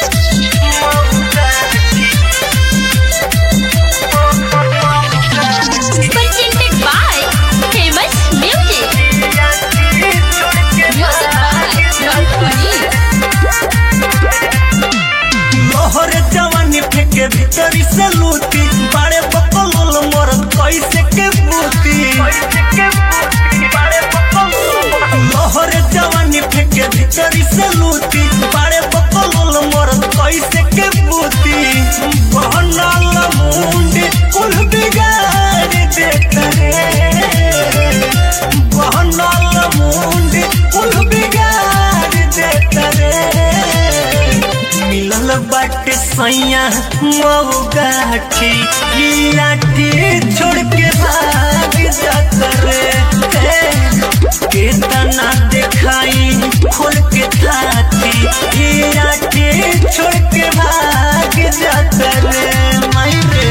Presented by Famous Music. Music by Ronnie. लोहर जवानी फेंके भीतरी से लूटी बड़े बकलोल मोर कैसे के बूती लोहर जवानी फेंके भीतरी से लूटी बड़े बकलोल मोर कैसे के बूती बहनल मुंड कुल बिगाड़ देता रे बहनल मुंड कुल बिगाड़ देता रे मिलल बाटे सैया मऊ गाठी लाठी छोड़ के भाग जाता रे केतना देखाई खोल के थाती लाठी छोड़ के भाग जाता रे माई रे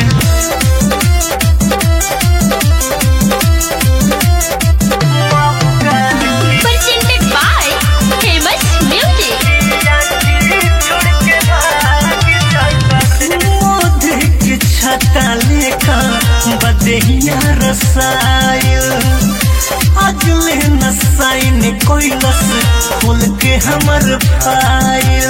Presented by Famous Music. Modi छता लेखा बदहिया रसायल अगले नसाइन कोइलस खोल के हमर फाइल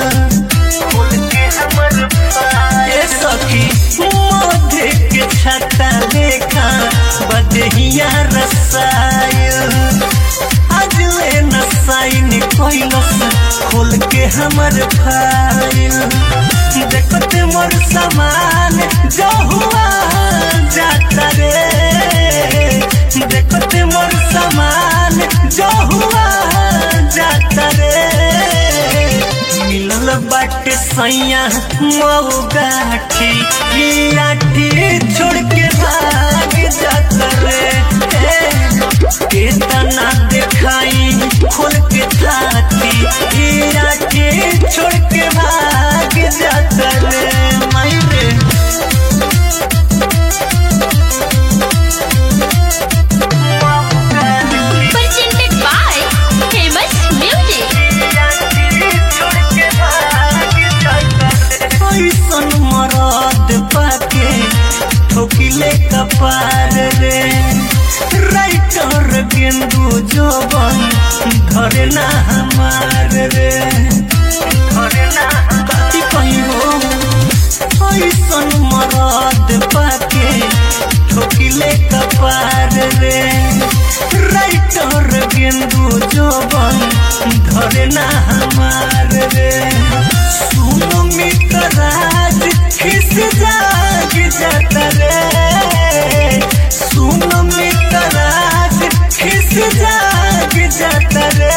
सखी मोदी के छता लेखा बदहिया रसायल अगले नसाइन कोइलस खोल के हमर फाइल देखते मोर सामान जो हुआ जाता रे देखते मोर सामान जो हुआ जाता रे मिलल बाटे सैया मऊ गाठी लाठी छोड़ के भाग जाता रे केतना देखाई खोल के थाती लाठी छोड़ के भाग जाता रे माई रे Presented by Famous Music. ऐसन मरद पाके ठोकिले कपार रे राइटर गेंदू जोबन धरे ना हमार रे बाती कहीं हो ऐसन मरद पाके ठोकिले कपार रे राइटर गेंदू जोबन धरे ना हमार रे सुनो मितराज खिस जाग जाता रे सुनो मितराज खिस जाग जाता रे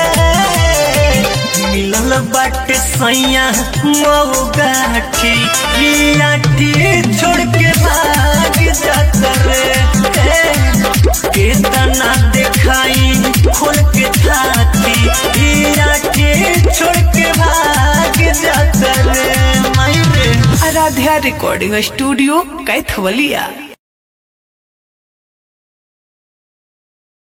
मिलल बाटे सैया मऊ गाठी लाठी छोड़ के भाग जाता रे केतना देखाई खोल के थाती लाठी छोड़ के भाग जाता रे माई रे आराध्या रिकॉर्डिंग स्टूडियो कैथवलिया।